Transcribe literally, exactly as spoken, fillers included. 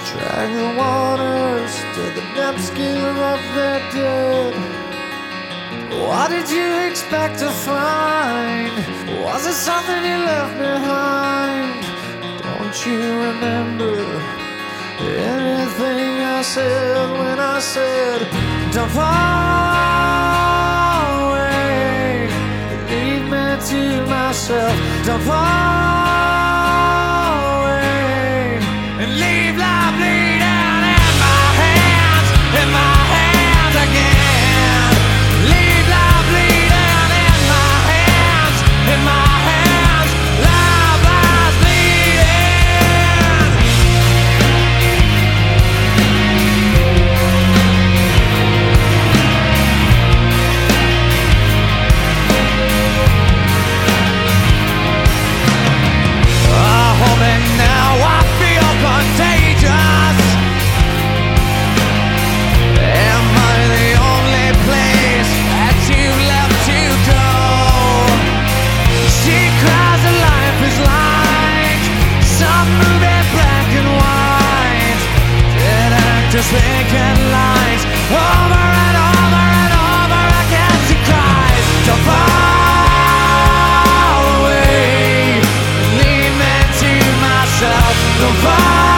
Drag the waters to the depths, give up their dead. What did you expect to find? Was it something you left behind? Don't you remember anything I said when I said, don't fall away, leave me to myself. Don't fall away and leave life bleeding in my hands, in my hands again. Leave life bleeding in my hands, in my hands. Life lies bleeding. Oh, hold me now, I feel contagious. Am I the only place that you left to go? She cries that life is like some movie, black and white. Dead actors making lines over and over and over again. She cries, don't fall away, leave me to myself. Don't fall